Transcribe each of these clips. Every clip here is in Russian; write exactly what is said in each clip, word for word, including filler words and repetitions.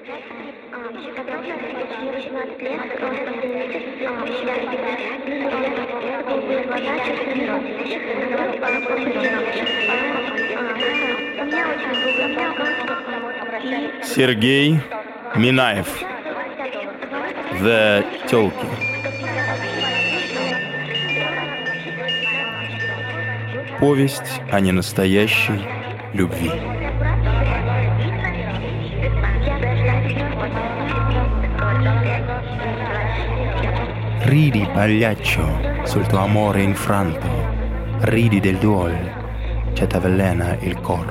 Сергей Минаев. The Тёлки. Повесть о ненастоящей любви. Ridi pagliaccio sul tuo amore infranto, ridi del duol che t'avvelena il cor.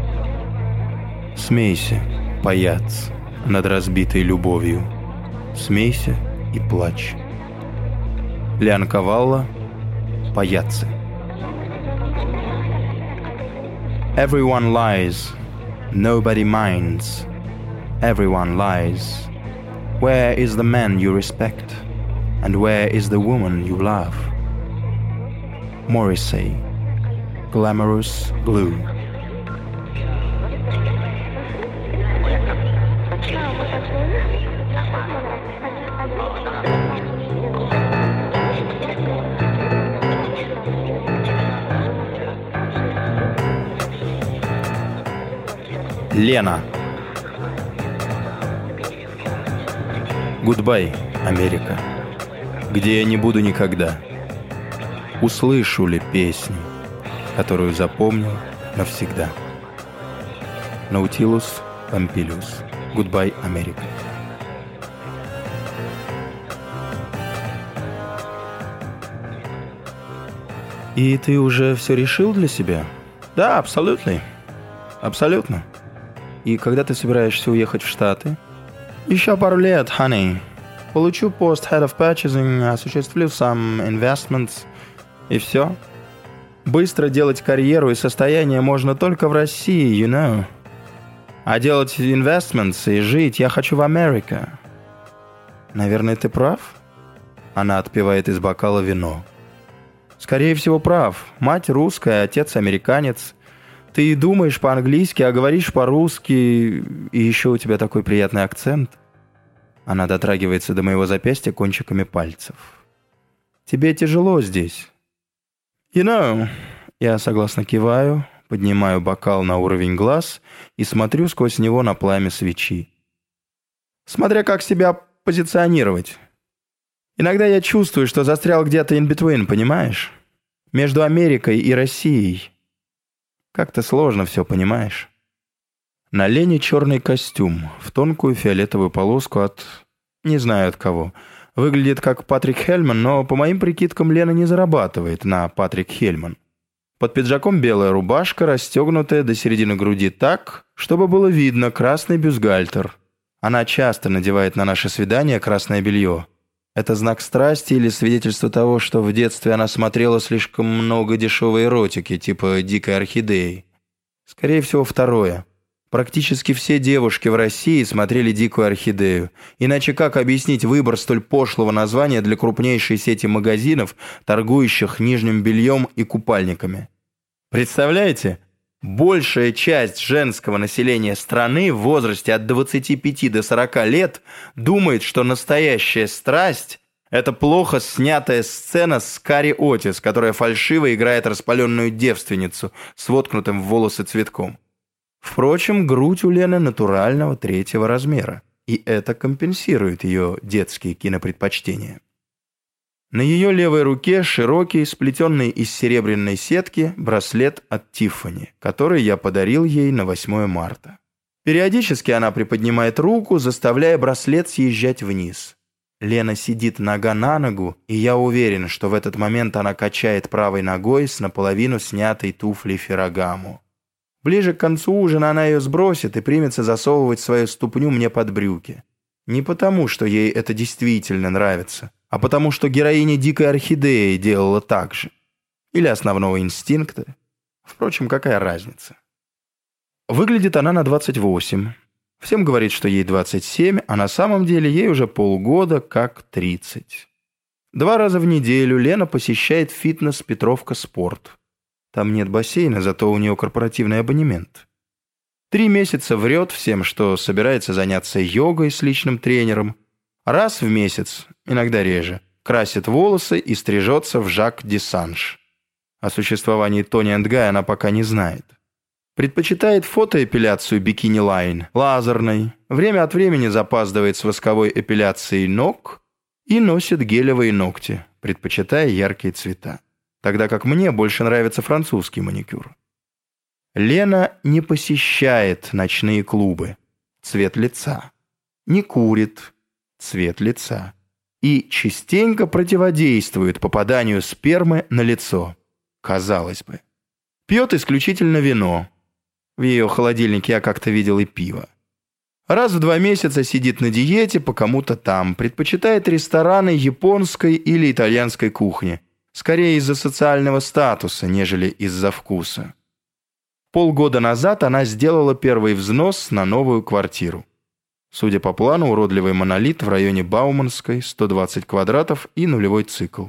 Смейся, паяц, над разбитой любовью, смейся и плачь. Леонкавалла, паяцы. Everyone lies, nobody minds. Everyone lies. Where is the man you respect? And where is the woman you love? Morrissey, Glamorous Glue. Лена. Goodbye, Америка, где я не буду никогда. Услышу ли песню, которую запомнил навсегда? Наутилус Помпилиус. Goodbye, Америка. И ты уже все решил для себя? Да, абсолютно. Абсолютно. И когда ты собираешься уехать в Штаты? Еще пару лет, honey. Получу пост Head of Purchasing, осуществлю some investments, и все. Быстро делать карьеру и состояние можно только в России, you know. А делать investments и жить я хочу в Америке. Наверное, ты прав? Она отпивает из бокала вино. Скорее всего, прав. Мать русская, отец американец. Ты думаешь по-английски, а говоришь по-русски, и еще у тебя такой приятный акцент. Она дотрагивается до моего запястья кончиками пальцев. Тебе тяжело здесь. You know, я согласно киваю, поднимаю бокал на уровень глаз и смотрю сквозь него на пламя свечи. Смотря как себя позиционировать. Иногда я чувствую, что застрял где-то in between, понимаешь? Между Америкой и Россией. Как-то сложно все, понимаешь? На Лене черный костюм, в тонкую фиолетовую полоску от... не знаю от кого. Выглядит как Патрик Хельман, но по моим прикидкам Лена не зарабатывает на Патрик Хельман. Под пиджаком белая рубашка, расстегнутая до середины груди так, чтобы было видно красный бюстгальтер. Она часто надевает на наши свидания красное белье. Это знак страсти или свидетельство того, что в детстве она смотрела слишком много дешевой эротики, типа «Дикой орхидеи». Скорее всего, второе. Практически все девушки в России смотрели «Дикую орхидею». Иначе как объяснить выбор столь пошлого названия для крупнейшей сети магазинов, торгующих нижним бельем и купальниками? Представляете? Большая часть женского населения страны в возрасте от двадцати пяти до сорока лет думает, что настоящая страсть – это плохо снятая сцена с Кари Отис, которая фальшиво играет распаленную девственницу с воткнутым в волосы цветком. Впрочем, грудь у Лены натурального третьего размера, и это компенсирует ее детские кинопредпочтения. На ее левой руке широкий, сплетенный из серебряной сетки, браслет от Тиффани, который я подарил ей на восьмое марта. Периодически она приподнимает руку, заставляя браслет съезжать вниз. Лена сидит нога на ногу, и я уверен, что в этот момент она качает правой ногой с наполовину снятой туфлей Феррагаму. Ближе к концу ужина она ее сбросит и примется засовывать свою ступню мне под брюки. Не потому, что ей это действительно нравится, а потому, что героиня «Дикой орхидеи» делала так же. Или «Основного инстинкта». Впрочем, какая разница? Выглядит она на двадцать восемь. Всем говорит, что ей двадцать семь, а на самом деле ей уже полгода как тридцать. Два раза в неделю Лена посещает фитнес «Петровка Спорт». Там нет бассейна, зато у нее корпоративный абонемент. Три месяца врет всем, что собирается заняться йогой с личным тренером. Раз в месяц, иногда реже, красит волосы и стрижется в Жак Десанж. О существовании Тони энд Гай она пока не знает. Предпочитает фотоэпиляцию бикини-лайн, лазерной, время от времени запаздывает с восковой эпиляцией ног и носит гелевые ногти, предпочитая яркие цвета. Тогда как мне больше нравится французский маникюр. Лена не посещает ночные клубы, цвет лица, не курит, цвет лица, и частенько противодействует попаданию спермы на лицо, казалось бы. Пьет исключительно вино. В ее холодильнике я как-то видел и пиво. Раз в два месяца сидит на диете по кому-то там, предпочитает рестораны японской или итальянской кухни, скорее из-за социального статуса, нежели из-за вкуса. Полгода назад она сделала первый взнос на новую квартиру. Судя по плану, уродливый монолит в районе Бауманской, сто двадцать квадратов и нулевой цикл.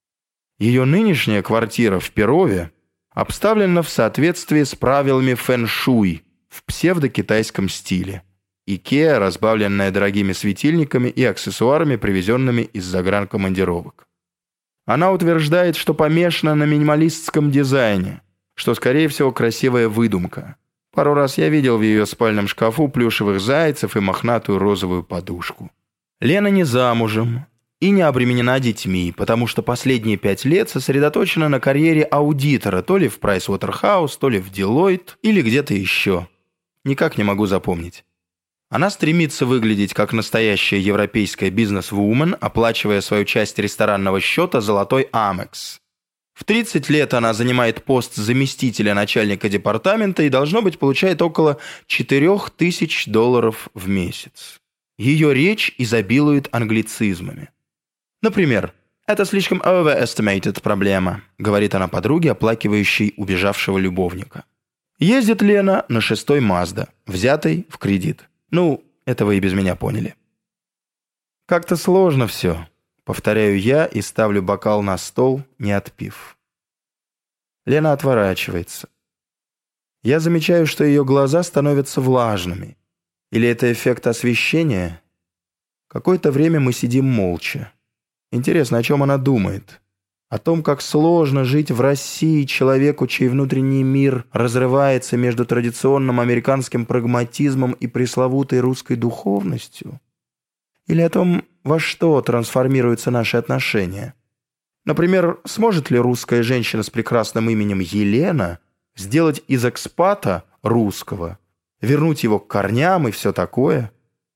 Ее нынешняя квартира в Перове обставлена в соответствии с правилами фэн-шуй в псевдокитайском стиле. Икеа, разбавленная дорогими светильниками и аксессуарами, привезенными из загранкомандировок. Она утверждает, что помешана на минималистском дизайне, что, скорее всего, красивая выдумка. Пару раз я видел в ее спальном шкафу плюшевых зайцев и мохнатую розовую подушку. Лена не замужем и не обременена детьми, потому что последние пять лет сосредоточена на карьере аудитора, то ли в Pricewaterhouse, то ли в Deloitte, или где-то еще. Никак не могу запомнить. Она стремится выглядеть как настоящая европейская бизнес-вумен, оплачивая свою часть ресторанного счета золотой Амекс. В тридцать лет она занимает пост заместителя начальника департамента и, должно быть, получает около четырех тысяч долларов в месяц. Ее речь изобилует англицизмами. Например, «Это слишком overestimated проблема», говорит она подруге, оплакивающей убежавшего любовника. Ездит Лена на шестой Мазда, взятой в кредит. Ну, это вы и без меня поняли. Как-то сложно все, повторяю я и ставлю бокал на стол, не отпив. Лена отворачивается. Я замечаю, что ее глаза становятся влажными. Или это эффект освещения? Какое-то время мы сидим молча. Интересно, о чем она думает? О том, как сложно жить в России человеку, чей внутренний мир разрывается между традиционным американским прагматизмом и пресловутой русской духовностью? Или о том, во что трансформируются наши отношения? Например, сможет ли русская женщина с прекрасным именем Елена сделать из экспата русского, вернуть его к корням и все такое?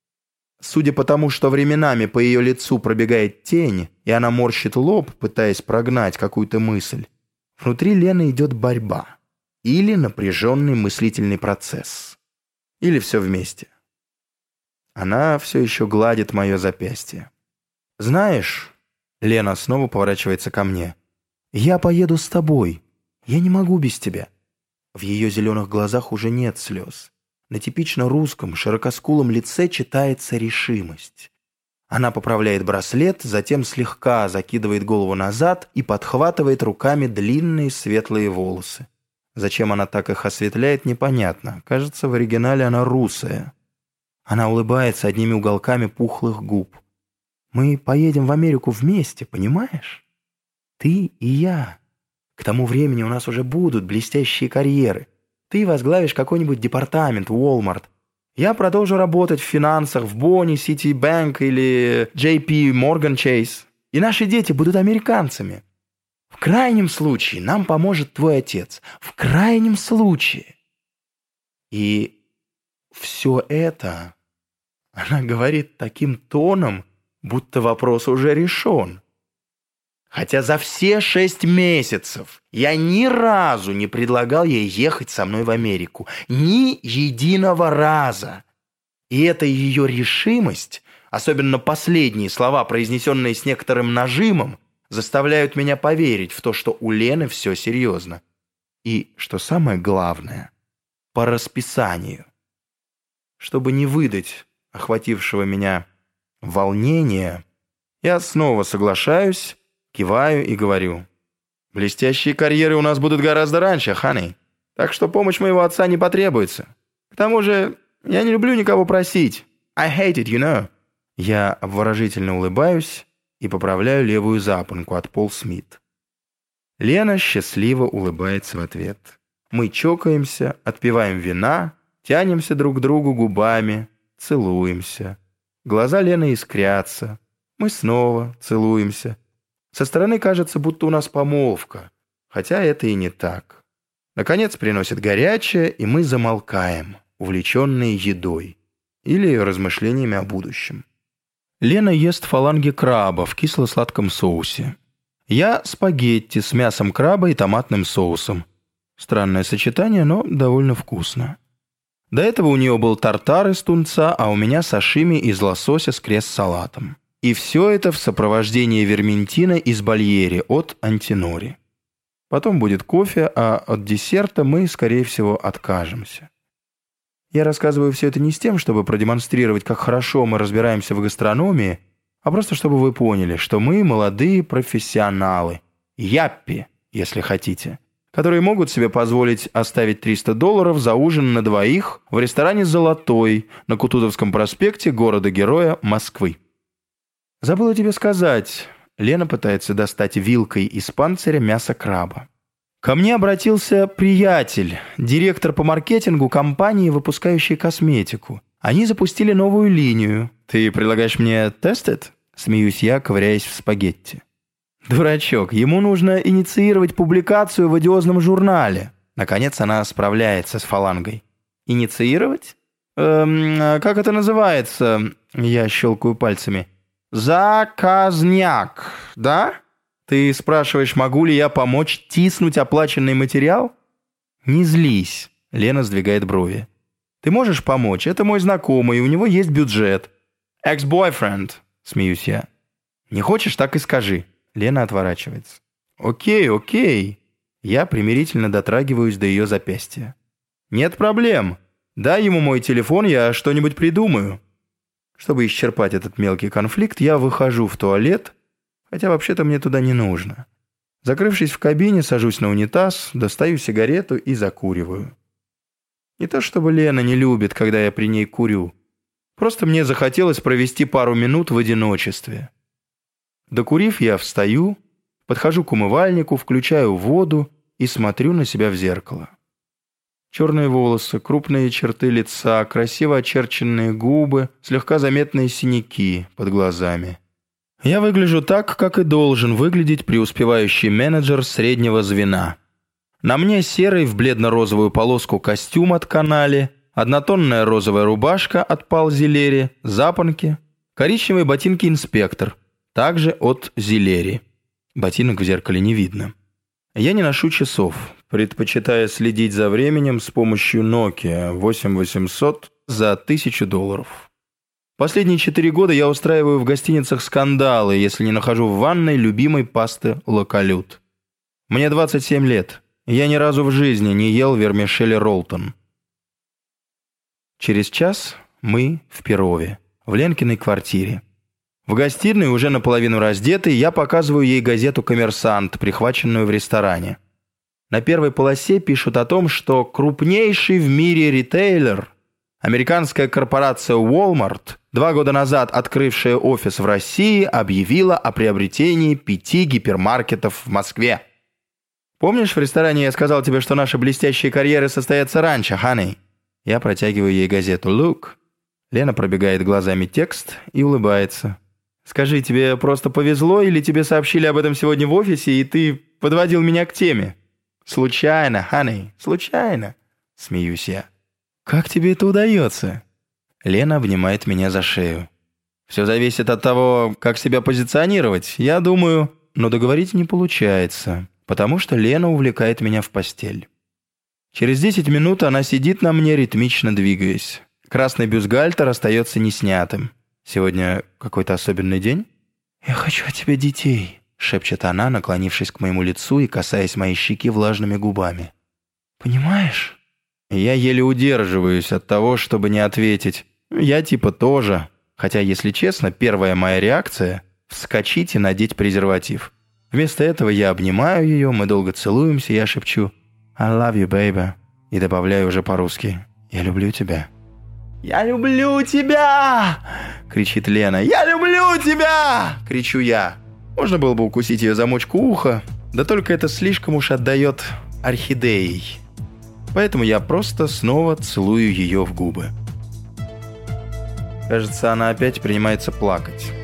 Судя по тому, что временами по ее лицу пробегает тень, и она морщит лоб, пытаясь прогнать какую-то мысль, внутри Лены идет борьба. Или напряженный мыслительный процесс. Или все вместе. Она все еще гладит мое запястье. «Знаешь...» — Лена снова поворачивается ко мне. «Я поеду с тобой. Я не могу без тебя». В ее зеленых глазах уже нет слез. На типично русском, широкоскулом лице читается решимость. Она поправляет браслет, затем слегка закидывает голову назад и подхватывает руками длинные светлые волосы. Зачем она так их осветляет, непонятно. Кажется, в оригинале она русая. Она улыбается одними уголками пухлых губ. «Мы поедем в Америку вместе, понимаешь? Ты и я. К тому времени у нас уже будут блестящие карьеры. Ты возглавишь какой-нибудь департамент, Walmart. Я продолжу работать в финансах в Bonnie, Citibank или джей пи Morgan Chase. И наши дети будут американцами. В крайнем случае нам поможет твой отец. В крайнем случае». И все это она говорит таким тоном, будто вопрос уже решен. Хотя за все шесть месяцев я ни разу не предлагал ей ехать со мной в Америку. Ни единого раза. И эта ее решимость, особенно последние слова, произнесенные с некоторым нажимом, заставляют меня поверить в то, что у Лены все серьезно. И, что самое главное, по расписанию. Чтобы не выдать охватившего меня волнения, я снова соглашаюсь, киваю и говорю: «Блестящие карьеры у нас будут гораздо раньше, honey, так что помощь моего отца не потребуется. К тому же, я не люблю никого просить. I hate it, you know». Я обворожительно улыбаюсь и поправляю левую запонку от Пол Смит. Лена счастливо улыбается в ответ. Мы чокаемся, отпиваем вина, тянемся друг к другу губами, целуемся. Глаза Лены искрятся. Мы снова целуемся. Со стороны кажется, будто у нас помолвка, хотя это и не так. Наконец приносят горячее, и мы замолкаем, увлеченные едой или размышлениями о будущем. Лена ест фаланги краба в кисло-сладком соусе. Я спагетти с мясом краба и томатным соусом. Странное сочетание, но довольно вкусно. До этого у нее был тартар из тунца, а у меня сашими из лосося с крест-салатом. И все это в сопровождении верментина из Бальери от Антинори. Потом будет кофе, а от десерта мы, скорее всего, откажемся. Я рассказываю все это не с тем, чтобы продемонстрировать, как хорошо мы разбираемся в гастрономии, а просто чтобы вы поняли, что мы молодые профессионалы, яппи, если хотите, которые могут себе позволить оставить триста долларов за ужин на двоих в ресторане «Золотой» на Кутузовском проспекте города-героя Москвы. Забыла тебе сказать, Лена пытается достать вилкой из панциря мясо краба. Ко мне обратился приятель, директор по маркетингу компании, выпускающей косметику. Они запустили новую линию. Ты предлагаешь мне тестить? Смеюсь я, ковыряясь в спагетти. Дурачок, ему нужно инициировать публикацию в одиозном журнале. Наконец она справляется с фалангой. Инициировать? Эм, как это называется? Я щелкаю пальцами. Заказняк, да? Ты спрашиваешь, могу ли я помочь тиснуть оплаченный материал? Не злись, Лена сдвигает брови. Ты можешь помочь? Это мой знакомый, у него есть бюджет. Ex-boyfriend, смеюсь я. Не хочешь, так и скажи. Лена отворачивается. Окей, окей. Я примирительно дотрагиваюсь до ее запястья. Нет проблем. Дай ему мой телефон, я что-нибудь придумаю. Чтобы исчерпать этот мелкий конфликт, я выхожу в туалет, хотя вообще-то мне туда не нужно. Закрывшись в кабине, сажусь на унитаз, достаю сигарету и закуриваю. Не то чтобы Лена не любит, когда я при ней курю. Просто мне захотелось провести пару минут в одиночестве. Докурив, я встаю, подхожу к умывальнику, включаю воду и смотрю на себя в зеркало. Черные волосы, крупные черты лица, красиво очерченные губы, слегка заметные синяки под глазами. Я выгляжу так, как и должен выглядеть преуспевающий менеджер среднего звена. На мне серый в бледно-розовую полоску костюм от Канали, однотонная розовая рубашка от Пал Зилери, запонки, коричневые ботинки инспектор, также от Зилери. Ботинок в зеркале не видно. Я не ношу часов, предпочитая следить за временем с помощью Nokia восемь восемьсот за тысячу долларов. Последние четыре года я устраиваю в гостиницах скандалы, если не нахожу в ванной любимой пасты Локалют. Мне двадцать семь лет. Я ни разу в жизни не ел вермишели Ролтон. Через час мы в Перове, в Ленкиной квартире. В гостиной, уже наполовину раздетый, я показываю ей газету «Коммерсант», прихваченную в ресторане. На первой полосе пишут о том, что крупнейший в мире ритейлер, американская корпорация Walmart, два года назад открывшая офис в России, объявила о приобретении пяти гипермаркетов в Москве. Помнишь, в ресторане я сказал тебе, что наши блестящие карьеры состоятся раньше, honey? Я протягиваю ей газету «Look». Лена пробегает глазами текст и улыбается. «Скажи, тебе просто повезло или тебе сообщили об этом сегодня в офисе, и ты подводил меня к теме?» «Случайно, honey, случайно», — смеюсь я. «Как тебе это удается?» Лена обнимает меня за шею. «Все зависит от того, как себя позиционировать. Я думаю, но договорить не получается, потому что Лена увлекает меня в постель. Через десять минут она сидит на мне, ритмично двигаясь. Красный бюстгальтер остается неснятым. Сегодня какой-то особенный день?» «Я хочу от тебя детей», — шепчет она, наклонившись к моему лицу и касаясь моей щеки влажными губами. «Понимаешь?» Я еле удерживаюсь от того, чтобы не ответить. Я типа тоже. Хотя, если честно, первая моя реакция — вскочить и надеть презерватив. Вместо этого я обнимаю ее, мы долго целуемся, я шепчу «I love you, baby» и добавляю уже по-русски Я люблю тебя». «Я люблю тебя!» — кричит Лена. «Я люблю тебя!» — кричу я. Можно было бы укусить ее замочку уха, да только это слишком уж отдает орхидеей. Поэтому я просто снова целую ее в губы. Кажется, она опять принимается плакать.